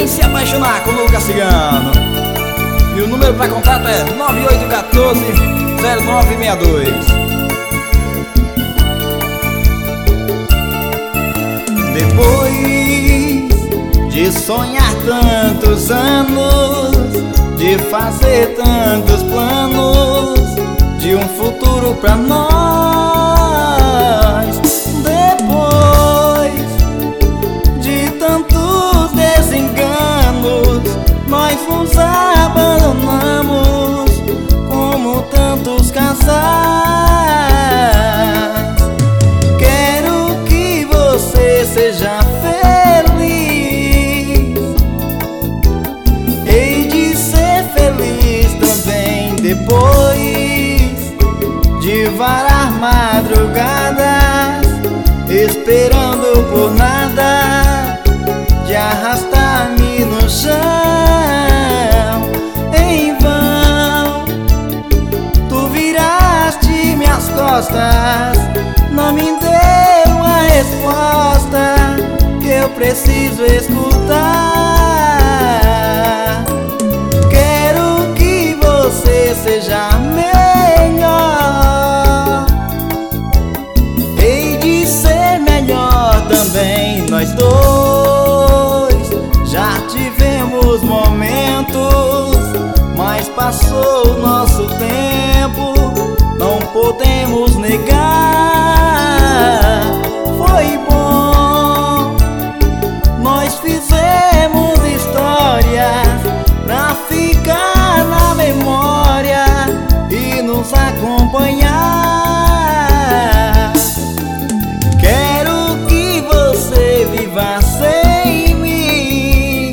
Se Apaixonar com Lucas Cigano. E o número para contato é 9814-0962. Depois de sonhar tantos anos, de fazer tantos planos, de um futuro pra nós, depois de tantos desenganos, nós nos abandonamos como tantos casais. Quero que você seja feliz, hei de ser feliz também depois de varar madrugadas, esperando por nada, de arrastar-me no chão. Em vão, tu viraste minhas costas, não me deu a resposta que eu preciso escutar. Quero que você seja melhor, hei de ser melhor também. Nós dois já tivemos momentos, mas passou o nosso tempo, não podemos negar. Foi bom, nós fizemos histórias pra ficar na memória e nos acompanhar. Quero que você viva sem mim,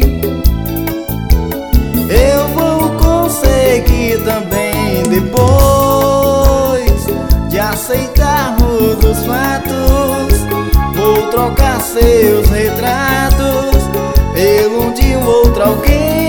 eu vou conseguir também depois de aceitarmos os fatos. Vou trocar seus retratos pelo de um outro alguém.